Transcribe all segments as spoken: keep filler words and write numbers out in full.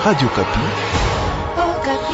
Radio Kapi. Oh, Kapi.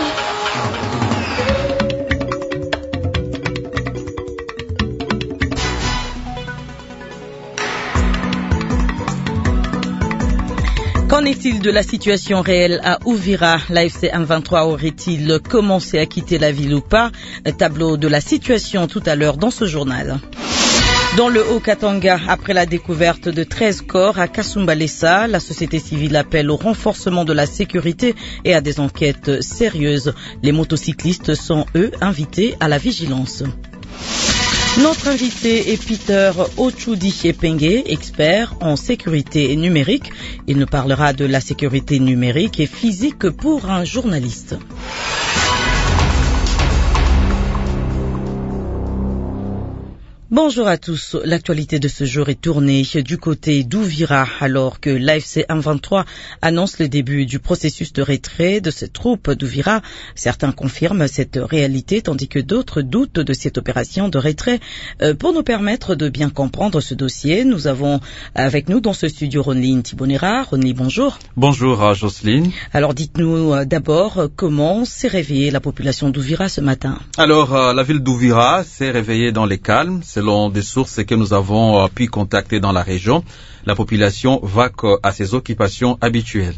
Qu'en est-il de la situation réelle à Uvira? L'A F C M vingt-trois aurait-il commencé à quitter la ville ou pas? Tableau de la situation tout à l'heure dans ce journal. Dans le Haut-Katanga, après la découverte de treize corps à Kasumbalesa, la société civile appelle au renforcement de la sécurité et à des enquêtes sérieuses. Les motocyclistes sont, eux, invités à la vigilance. Notre invité est Peter Ochudi Epenge, expert en sécurité numérique. Il nous parlera de la sécurité numérique et physique pour un journaliste. Bonjour à tous. L'actualité de ce jour est tournée du côté d'Uvira alors que l'A F C M vingt-trois annonce le début du processus de retrait de ses troupes d'Uvira. Certains confirment cette réalité tandis que d'autres doutent de cette opération de retrait. Pour nous permettre de bien comprendre ce dossier, nous avons avec nous dans ce studio Ronline Tibonera. Ronline, bonjour. Bonjour Jocelyne. Alors dites-nous d'abord comment s'est réveillée la population d'Uvira ce matin. Alors la ville d'Uvira s'est réveillée dans les calmes. Selon des sources que nous avons pu contacter dans la région, la population va à ses occupations habituelles.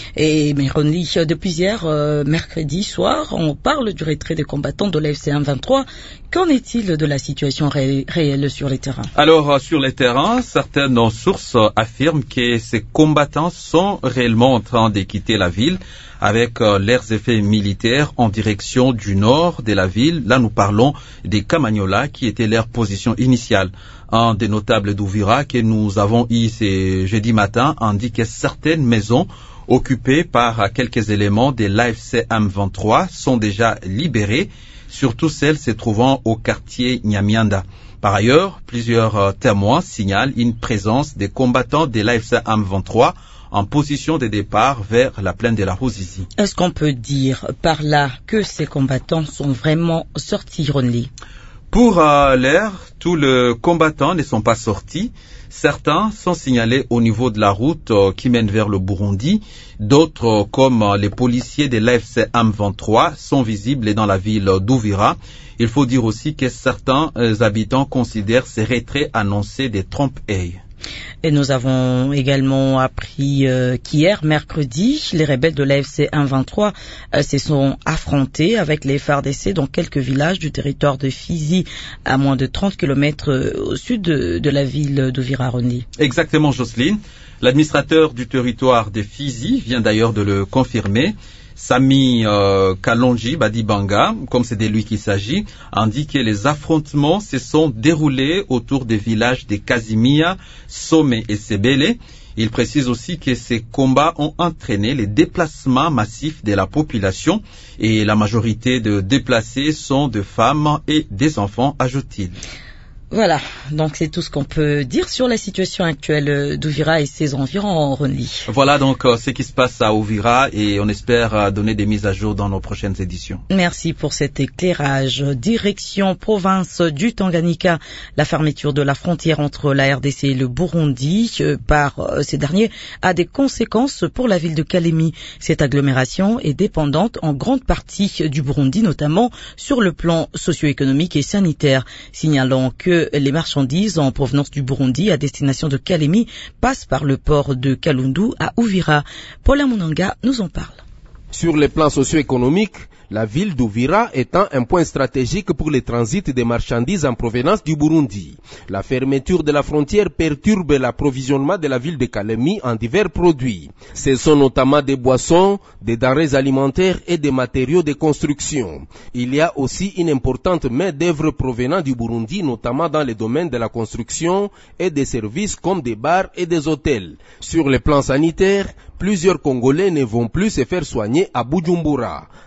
Et mais Ronly, depuis hier, euh, mercredi soir, on parle du retrait des combattants de l'A F C M vingt-trois. Qu'en est-il de la situation ré- réelle sur les terrains? Alors, euh, sur les terrains, certaines sources euh, affirment que ces combattants sont réellement en train de quitter la ville avec euh, leurs effets militaires en direction du nord de la ville. Là, nous parlons des Kamanyola qui étaient leur position initiale. Un des notables d'Uvira que nous avons eu ce jeudi matin indique que certaines maisons occupées par quelques éléments de l'A F C M vingt-trois sont déjà libérées, surtout celles se trouvant au quartier Nyamianda. Par ailleurs, plusieurs témoins signalent une présence des combattants de l'A F C M vingt-trois en position de départ vers la plaine de la Ruzizi. Est-ce qu'on peut dire par là que ces combattants sont vraiment sortis, Ronly? Pour euh, l'heure, tous les combattants ne sont pas sortis. Certains sont signalés au niveau de la route euh, qui mène vers le Burundi. D'autres, euh, comme euh, les policiers de l'A F C M vingt-trois, sont visibles dans la ville d'Uvira. Il faut dire aussi que certains euh, habitants considèrent ces retraits annoncés des trompe-œil. Et nous avons également appris euh, qu'hier, mercredi, les rebelles de l'A F C M vingt-trois euh, se sont affrontés avec les F A R D C dans quelques villages du territoire de Fizi, à moins de trente kilomètres euh, au sud de, de la ville d'Uvira. Exactement, Jocelyne. L'administrateur du territoire de Fizi vient d'ailleurs de le confirmer. Sami euh, Kalonji Badibanga, comme c'est de lui qu'il s'agit, indique que les affrontements se sont déroulés autour des villages de Kazimia, Somé et Sebele. Il précise aussi que ces combats ont entraîné les déplacements massifs de la population et la majorité de déplacés sont des femmes et des enfants, ajoute-t-il. Voilà, donc c'est tout ce qu'on peut dire sur la situation actuelle d'Uvira et ses environs, Ronly. Voilà donc euh, ce qui se passe à Uvira et on espère euh, donner des mises à jour dans nos prochaines éditions. Merci pour cet éclairage. Direction province du Tanganyika, la fermeture de la frontière entre la R D C et le Burundi euh, par euh, ces derniers a des conséquences pour la ville de Kalemi. Cette agglomération est dépendante en grande partie du Burundi, notamment sur le plan socio-économique et sanitaire, signalant que les marchandises en provenance du Burundi à destination de Kalemi passent par le port de Kalundu à Uvira. Paul Amunanga nous en parle. Sur le plan socio-économique, la ville d'Uvira étant un point stratégique pour le transit des marchandises en provenance du Burundi. La fermeture de la frontière perturbe l'approvisionnement de la ville de Kalemi en divers produits. Ce sont notamment des boissons, des denrées alimentaires et des matériaux de construction. Il y a aussi une importante main-d'œuvre provenant du Burundi, notamment dans les domaines de la construction et des services comme des bars et des hôtels. Sur le plan sanitaire, plusieurs Congolais ne vont plus se faire soigner à Bujumbura. Des cas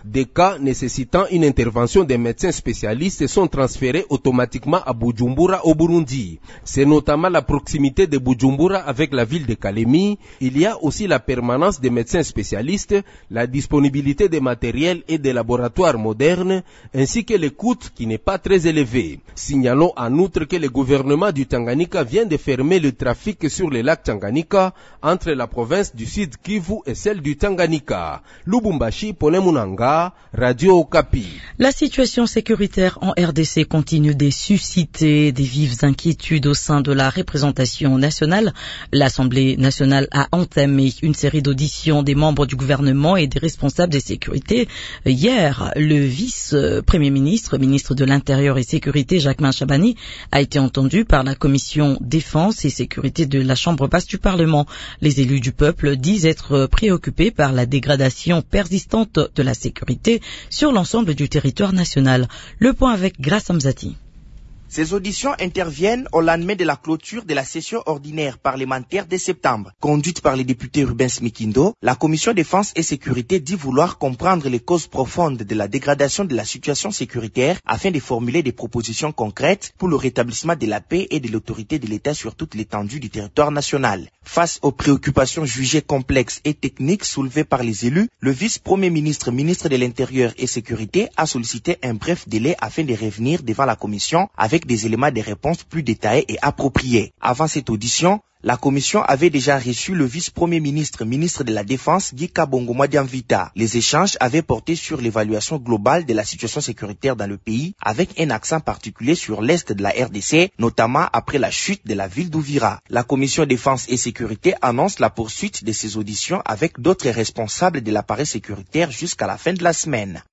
cas nécessitant une intervention des médecins spécialistes sont transférés automatiquement à Bujumbura au Burundi. C'est notamment la proximité de Bujumbura avec la ville de Kalemi. Il y a aussi la permanence des médecins spécialistes, la disponibilité des matériels et des laboratoires modernes, ainsi que le coût qui n'est pas très élevé. Signalons en outre que le gouvernement du Tanganyika vient de fermer le trafic sur le lac Tanganyika entre la province du Sud Kivu et celle du Tanganyika. Lubumbashi, Ponemunanga, Radio Okapi. La situation sécuritaire en R D C continue de susciter des vives inquiétudes au sein de la représentation nationale. L'Assemblée nationale a entamé une série d'auditions des membres du gouvernement et des responsables de sécurité. Hier, le vice-premier ministre, ministre de l'Intérieur et Sécurité, Jacquemain Chabani, a été entendu par la commission défense et sécurité de la Chambre basse du Parlement. Les élus du peuple disent être préoccupés par la dégradation persistante de la sécurité sur l'ensemble du territoire national. Le point avec Grace Amzati. Ces auditions interviennent au lendemain de la clôture de la session ordinaire parlementaire de septembre. Conduite par le député Rubens Mikindo, la commission défense et sécurité dit vouloir comprendre les causes profondes de la dégradation de la situation sécuritaire afin de formuler des propositions concrètes pour le rétablissement de la paix et de l'autorité de l'État sur toute l'étendue du territoire national. Face aux préoccupations jugées complexes et techniques soulevées par les élus, le vice-premier ministre, ministre de l'Intérieur et Sécurité a sollicité un bref délai afin de revenir devant la commission avec des éléments de réponse plus détaillés et appropriés. Avant cette audition, la commission avait déjà reçu le vice-premier ministre, ministre de la Défense, Guy Kabongo Mwadiamvita. Les échanges avaient porté sur l'évaluation globale de la situation sécuritaire dans le pays, avec un accent particulier sur l'est de la R D C, notamment après la chute de la ville d'Ouvira. La commission défense et sécurité annonce la poursuite de ces auditions avec d'autres responsables de l'appareil sécuritaire jusqu'à la fin de la semaine.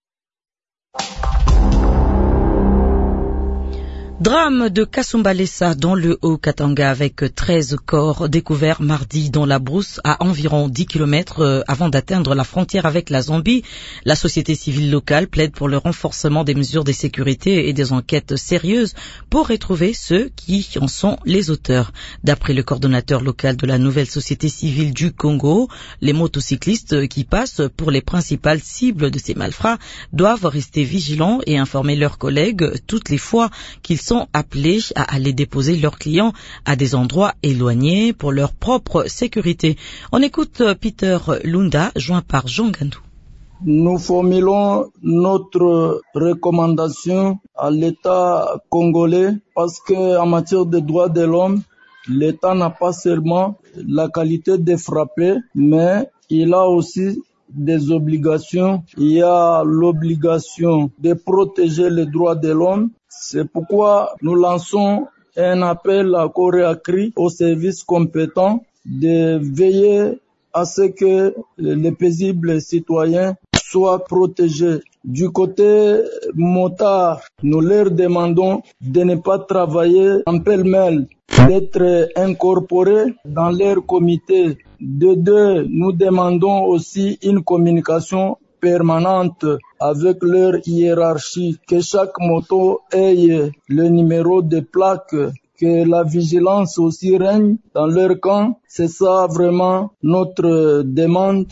Drame de Kasumbalesa dans le Haut-Katanga avec treize corps découverts mardi dans la brousse à environ dix kilomètres avant d'atteindre la frontière avec la Zambie. La société civile locale plaide pour le renforcement des mesures de sécurité et des enquêtes sérieuses pour retrouver ceux qui en sont les auteurs. D'après le coordonnateur local de la nouvelle société civile du Congo, les motocyclistes qui passent pour les principales cibles de ces malfrats doivent rester vigilants et informer leurs collègues toutes les fois qu'ils sont appelés à aller déposer leurs clients à des endroits éloignés pour leur propre sécurité. On écoute Peter Lunda, joint par Jean Gandou. Nous formulons notre recommandation à l'État congolais parce que en matière de droits de l'homme, l'État n'a pas seulement la qualité de frapper, mais il a aussi des obligations. Il y a l'obligation de protéger les droits de l'homme. C'est pourquoi nous lançons un appel à corps et à cri aux services compétents de veiller à ce que les paisibles citoyens soient protégés. Du côté motard, nous leur demandons de ne pas travailler en pêle-mêle, d'être incorporés dans leur comité. De deux, nous demandons aussi une communication permanente avec leur hiérarchie, que chaque moto ait le numéro de plaque, que la vigilance aussi règne dans leur camp. C'est ça vraiment notre demande.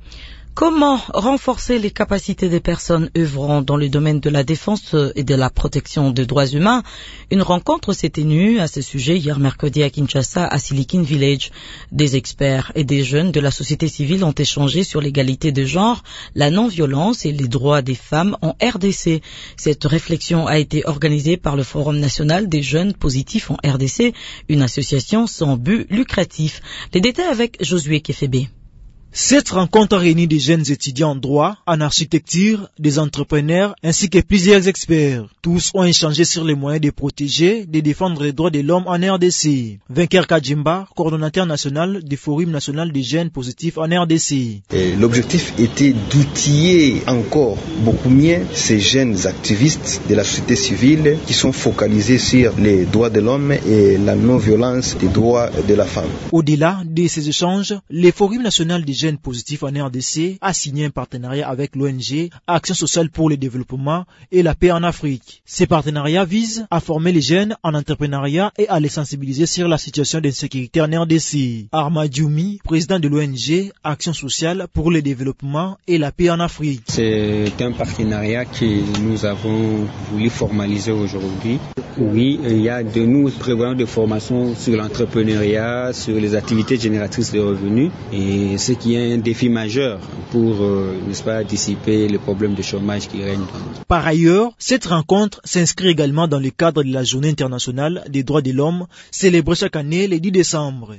Comment renforcer les capacités des personnes œuvrant dans le domaine de la défense et de la protection des droits humains? Une rencontre s'est tenue à ce sujet hier mercredi à Kinshasa, à Silicon Village. Des experts et des jeunes de la société civile ont échangé sur l'égalité de genre, la non-violence et les droits des femmes en R D C. Cette réflexion a été organisée par le Forum national des jeunes positifs en R D C, une association sans but lucratif. Les détails avec Josué Kefebe. Cette rencontre a réuni des jeunes étudiants en droit, en architecture, des entrepreneurs ainsi que plusieurs experts. Tous ont échangé sur les moyens de protéger, de défendre les droits de l'homme en R D C. Venker Kajimba, coordonnateur national du Forum national des jeunes positifs en R D C. Et l'objectif était d'outiller encore beaucoup mieux ces jeunes activistes de la société civile qui sont focalisés sur les droits de l'homme et la non-violence des droits de la femme. Au-delà de ces échanges, le Forum national des jeunes positifs en R D C a signé un partenariat avec l'O N G Action sociale pour le développement et la paix en Afrique. Ces partenariats visent à former les jeunes en entrepreneuriat et à les sensibiliser sur la situation d'insécurité en R D C. Arma Djoumi, président de l'O N G Action sociale pour le développement et la paix en Afrique. C'est un partenariat que nous avons voulu formaliser aujourd'hui. Oui, il y a de nous prévoyons des formations sur l'entrepreneuriat, sur les activités génératrices de revenus, et ce qui est un défi majeur pour, euh, n'est-ce pas, dissiper les problèmes de chômage qui règnent. Par ailleurs, cette rencontre s'inscrit également dans le cadre de la Journée internationale des droits de l'homme, célébrée chaque année le dix décembre.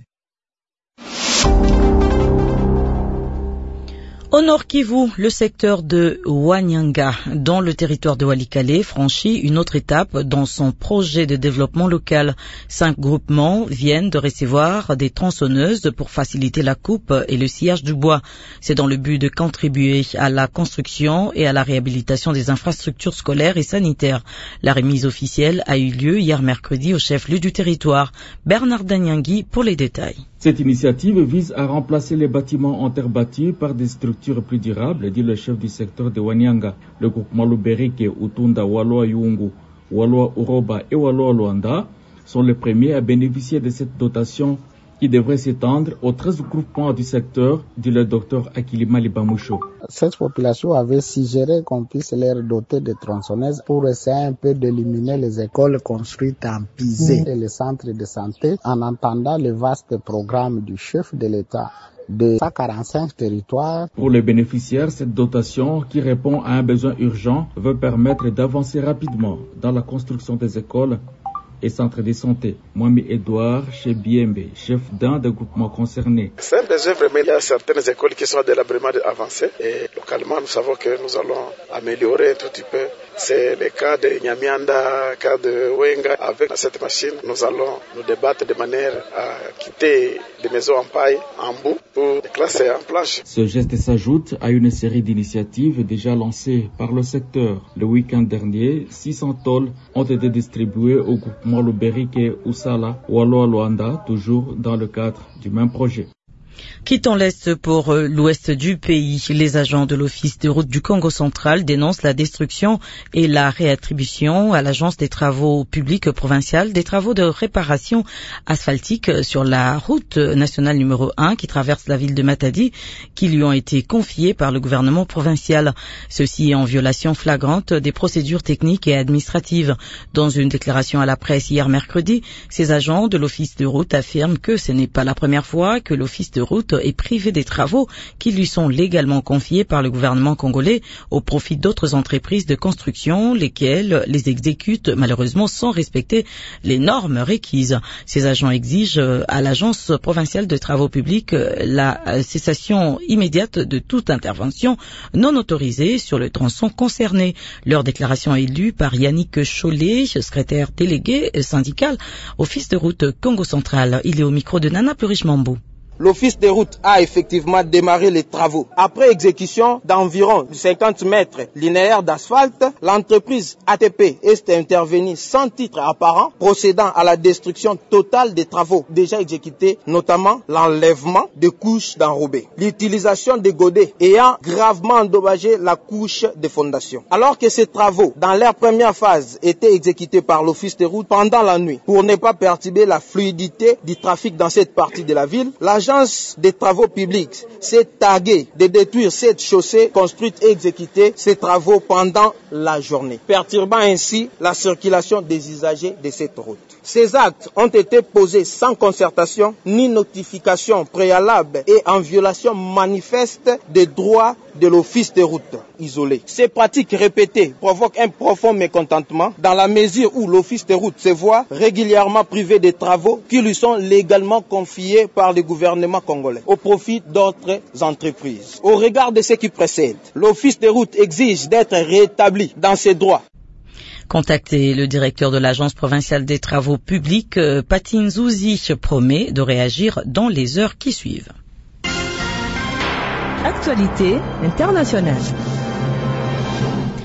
Au Nord Kivu, le secteur de Wanyanga, dans le territoire de Walikale, franchit une autre étape dans son projet de développement local. Cinq groupements viennent de recevoir des tronçonneuses pour faciliter la coupe et le sciage du bois. C'est dans le but de contribuer à la construction et à la réhabilitation des infrastructures scolaires et sanitaires. La remise officielle a eu lieu hier mercredi au chef-lieu du territoire. Bernard Danyangui pour les détails. Cette initiative vise à remplacer les bâtiments en terre battue par des structures plus durables, dit le chef du secteur de Wanyanga. Le groupement Luberike, Utunda, Walloa Yungu, Walloa Uroba et Walloa Luanda sont les premiers à bénéficier de cette dotation qui devrait s'étendre aux treize groupements du secteur, dit le docteur Akilima Libamoucho. Cette population avait suggéré qu'on puisse leur doter de tronçonneuses pour essayer un peu d'éliminer les écoles construites en pisé et les centres de santé, en entendant le vaste programme du chef de l'État de cent quarante-cinq territoires. Pour les bénéficiaires, cette dotation, qui répond à un besoin urgent, veut permettre d'avancer rapidement dans la construction des écoles et centres de santé. Mwami Edouard, chez Biembe, chef d'un des groupements concernés. C'est un besoin vraiment. Il y a certaines écoles qui sont délabrement avancées et localement, nous savons que nous allons améliorer un tout petit peu. C'est le cas de Nyamianda, le cas de Wenga. Avec cette machine, nous allons nous débattre de manière à quitter des maisons en paille, en bout, pour les classer en planche. Ce geste s'ajoute à une série d'initiatives déjà lancées par le secteur. Le week-end dernier, six cents tôles ont été distribuées au groupement Luberike et Usala, Walloa Luanda, toujours dans le cadre du même projet. Quittons l'Est pour l'Ouest du pays. Les agents de l'Office de route du Congo central dénoncent la destruction et la réattribution à l'Agence des travaux publics provinciales des travaux de réparation asphaltique sur la route nationale numéro un qui traverse la ville de Matadi, qui lui ont été confiés par le gouvernement provincial. Ceci est en violation flagrante des procédures techniques et administratives. Dans une déclaration à la presse hier mercredi, ces agents de l'Office de route affirment que ce n'est pas la première fois que l'Office de route est privé des travaux qui lui sont légalement confiés par le gouvernement congolais au profit d'autres entreprises de construction, lesquelles les exécutent malheureusement sans respecter les normes requises. Ces agents exigent à l'Agence provinciale de travaux publics la cessation immédiate de toute intervention non autorisée sur le tronçon concerné. Leur déclaration est lue par Yannick Chollet, secrétaire délégué syndical Office de route Congo central. Il est au micro de Nana Plurish-Mambou. L'Office des routes a effectivement démarré les travaux. Après exécution d'environ cinquante mètres linéaires d'asphalte, l'entreprise A T P est intervenue sans titre apparent, procédant à la destruction totale des travaux déjà exécutés, notamment l'enlèvement des couches d'enrobés, l'utilisation des godets ayant gravement endommagé la couche de fondation. Alors que ces travaux, dans leur première phase, étaient exécutés par l'Office des routes pendant la nuit, pour ne pas perturber la fluidité du trafic dans cette partie de la ville, l'agence des travaux publics s'est targuée de détruire cette chaussée construite et exécuter ces travaux pendant la journée, perturbant ainsi la circulation des usagers de cette route. Ces actes ont été posés sans concertation ni notification préalable et en violation manifeste des droits de l'Office des routes isolé. Ces pratiques répétées provoquent un profond mécontentement dans la mesure où l'Office des routes se voit régulièrement privé des travaux qui lui sont légalement confiés par le gouvernement congolais au profit d'autres entreprises. Au regard de ce qui précède, l'Office des routes exige d'être rétabli dans ses droits. Contacté, le directeur de l'Agence provinciale des travaux publics, Patine Zouzi, promet de réagir dans les heures qui suivent. Actualité internationale.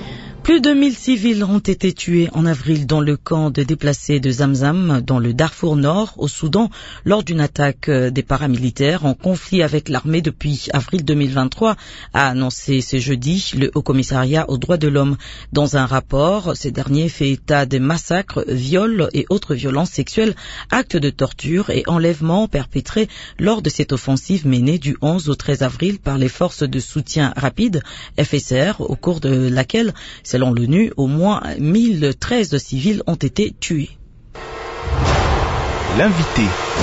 Plus de mille civils ont été tués en avril dans le camp de déplacés de Zamzam, dans le Darfour Nord, au Soudan, lors d'une attaque des paramilitaires en conflit avec l'armée depuis avril deux mille vingt-trois, a annoncé ce jeudi le Haut-Commissariat aux droits de l'homme. Dans un rapport, ce dernier fait état de massacres, viols et autres violences sexuelles, actes de torture et enlèvements perpétrés lors de cette offensive menée du onze au treize avril par les forces de soutien rapide, F S R, au cours de laquelle, selon l'ONU, au moins mille treize civils ont été tués. L'invité.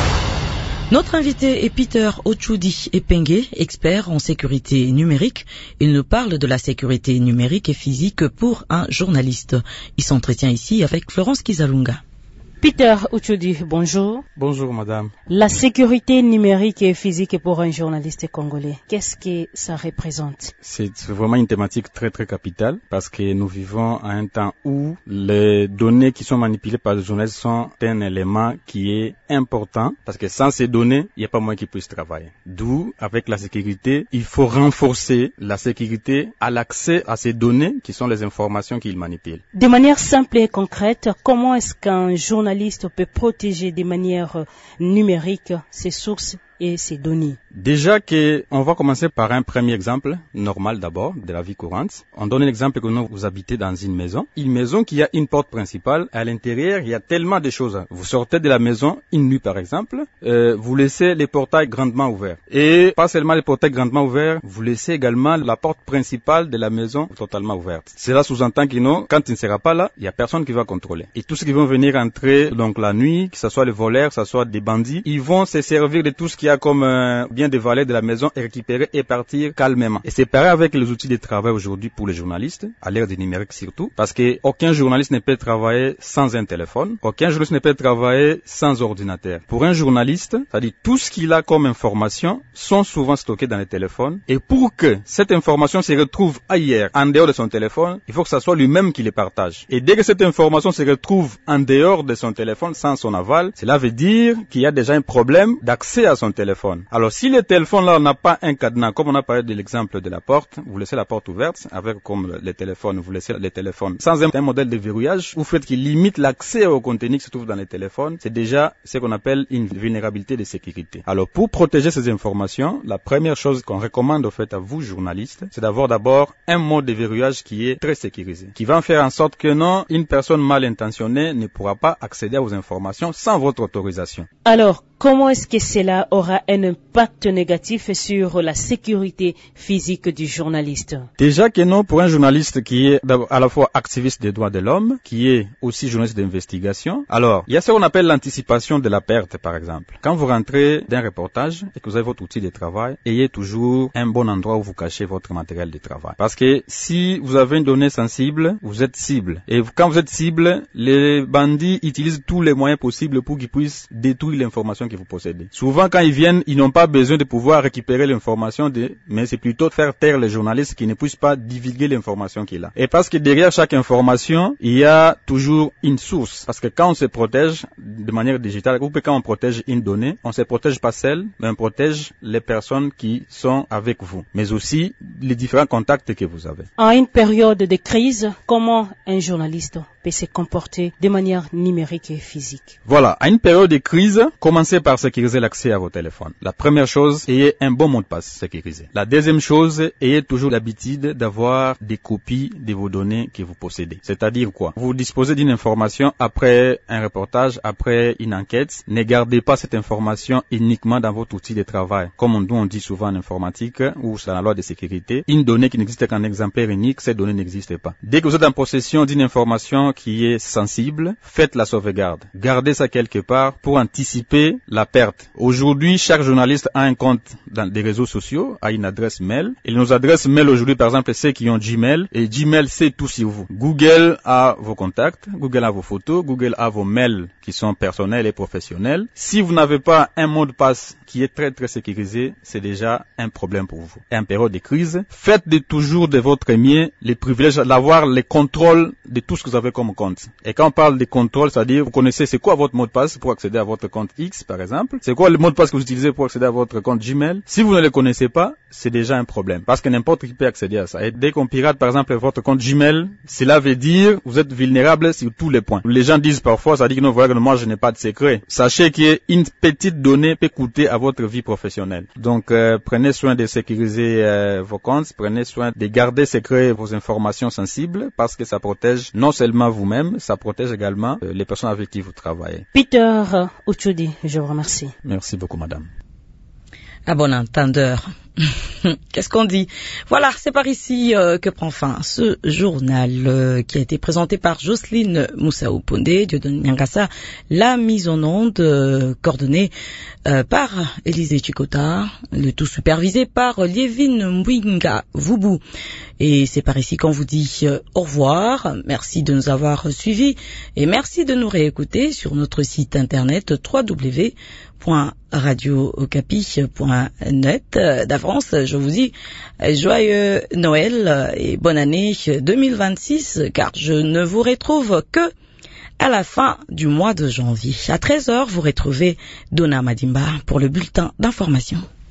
Notre invité est Peter Ochudi Epenge, expert en sécurité numérique. Il nous parle de la sécurité numérique et physique pour un journaliste. Il s'entretient ici avec Florence Kizalunga. Peter Ochudi, bonjour. Bonjour madame. La sécurité numérique et physique pour un journaliste congolais, qu'est-ce que ça représente? C'est vraiment une thématique très très capitale parce que nous vivons à un temps où les données qui sont manipulées par les journalistes sont un élément qui est important parce que sans ces données, il n'y a pas moyen qu'ils puissent travailler. D'où, avec la sécurité, il faut renforcer la sécurité à l'accès à ces données qui sont les informations qu'ils manipulent. De manière simple et concrète, comment est-ce qu'un journaliste peut protéger de manière numérique ses sources et ses données? Déjà que on va commencer par un premier exemple, normal d'abord, de la vie courante. On donne un exemple que nous, vous habitez dans une maison. Une maison qui a une porte principale. À l'intérieur, il y a tellement de choses. Vous sortez de la maison une nuit par exemple, euh, vous laissez les portails grandement ouverts. Et pas seulement les portails grandement ouverts, vous laissez également la porte principale de la maison totalement ouverte. Cela sous-entend que non, quand il ne sera pas là, il y a personne qui va contrôler. Et tous ceux qui vont venir entrer donc la nuit, que ce soit les voleurs, que ce soit des bandits, ils vont se servir de tout ce qu'il y a comme euh, bien des valeurs de la maison et récupérer et partir calmement. Et c'est pareil avec les outils de travail aujourd'hui pour les journalistes, à l'ère du numérique surtout, parce que aucun journaliste ne peut travailler sans un téléphone, aucun journaliste ne peut travailler sans ordinateur. Pour un journaliste, c'est-à-dire tout ce qu'il a comme information sont souvent stockés dans les téléphones, et pour que cette information se retrouve ailleurs, en dehors de son téléphone, il faut que ce soit lui-même qui les partage. Et dès que cette information se retrouve en dehors de son téléphone, sans son aval, cela veut dire qu'il y a déjà un problème d'accès à son téléphone. Alors si le téléphone là n'a pas un cadenas, comme on a parlé de l'exemple de la porte, vous laissez la porte ouverte, avec comme les téléphones, vous laissez les téléphones sans un, un modèle de verrouillage, vous faites qu'il limite l'accès au contenu qui se trouve dans les téléphones, c'est déjà ce qu'on appelle une vulnérabilité de sécurité. Alors pour protéger ces informations, la première chose qu'on recommande au fait à vous journalistes, c'est d'avoir d'abord un mode de verrouillage qui est très sécurisé, qui va faire en sorte que non, une personne mal intentionnée ne pourra pas accéder à vos informations sans votre autorisation. Alors, comment est-ce que cela aura un impact négatif sur la sécurité physique du journaliste? Déjà que non, pour un journaliste qui est à la fois activiste des droits de l'homme, qui est aussi journaliste d'investigation, alors il y a ce qu'on appelle l'anticipation de la perte par exemple. Quand vous rentrez d'un reportage et que vous avez votre outil de travail, ayez toujours un bon endroit où vous cachez votre matériel de travail. Parce que si vous avez une donnée sensible, vous êtes cible. Et quand vous êtes cible, les bandits utilisent tous les moyens possibles pour qu'ils puissent détruire l'information que vous possédez. Souvent quand ils viennent, ils n'ont pas besoin de pouvoir récupérer l'information, de, mais c'est plutôt de faire taire les journalistes qui ne puissent pas divulguer l'information qu'il a. Et parce que derrière chaque information, il y a toujours une source. Parce que quand on se protège de manière digitale, ou quand on protège une donnée, on ne se protège pas seul, mais on protège les personnes qui sont avec vous, mais aussi les différents contacts que vous avez. En une période de crise, comment un journaliste peut se comporter de manière numérique et physique? Voilà, à une période de crise, commencez par sécuriser l'accès à vos téléphones. La première chose, ayez un bon mot de passe sécurisé. La deuxième chose, ayez toujours l'habitude d'avoir des copies de vos données que vous possédez. C'est-à-dire quoi? Vous disposez d'une information après un reportage, après une enquête. Ne gardez pas cette information uniquement dans votre outil de travail. Comme on, on dit souvent en informatique ou sur la loi de sécurité, une donnée qui n'existe qu'en exemplaire unique, cette donnée n'existe pas. Dès que vous êtes en possession d'une information qui est sensible, faites la sauvegarde. Gardez ça quelque part pour anticiper la perte. Aujourd'hui, chaque journaliste a un compte dans des réseaux sociaux, a une adresse mail. Et nos adresses mail aujourd'hui, par exemple, c'est qui ont Gmail. Et Gmail, c'est tout sur vous. Google a vos contacts, Google a vos photos, Google a vos mails qui sont personnels et professionnels. Si vous n'avez pas un mot de passe qui est très très sécurisé, c'est déjà un problème pour vous. Et en période de crise, faites de toujours de votre mieux les privilèges d'avoir les contrôles de tout ce que vous avez comme comme compte. Et quand on parle des contrôles, c'est-à-dire vous connaissez c'est quoi votre mot de passe pour accéder à votre compte X, par exemple. C'est quoi le mot de passe que vous utilisez pour accéder à votre compte Gmail. Si vous ne le connaissez pas, c'est déjà un problème. Parce que n'importe qui peut accéder à ça. Et dès qu'on pirate, par exemple, votre compte Gmail, cela veut dire vous êtes vulnérable sur tous les points. Les gens disent parfois, ça dit que non, voilà que moi je n'ai pas de secret. Sachez qu'une petite donnée peut coûter à votre vie professionnelle. Donc euh, prenez soin de sécuriser euh, vos comptes, prenez soin de garder secret vos informations sensibles parce que ça protège non seulement vous-même, ça protège également euh, les personnes avec qui vous travaillez. Peter Ochodi, je vous remercie. Merci beaucoup, madame. À bon entendeur. Qu'est-ce qu'on dit? Voilà, c'est par ici euh, que prend fin ce journal euh, qui a été présenté par Jocelyne Moussaou Pondé, Dieudonné Nyangassa, la mise en onde euh, coordonnée euh, par Élisée Chikota, le tout supervisé par Lievin Mwinga Vubu. Et c'est par ici qu'on vous dit euh, au revoir, merci de nous avoir suivis et merci de nous réécouter sur notre site internet w w w point radio okapi point net. D'avance, je vous dis joyeux Noël et bonne année deux mille vingt-six, car je ne vous retrouve que à la fin du mois de janvier. À treize heures, vous retrouvez Donna Madimba pour le bulletin d'information.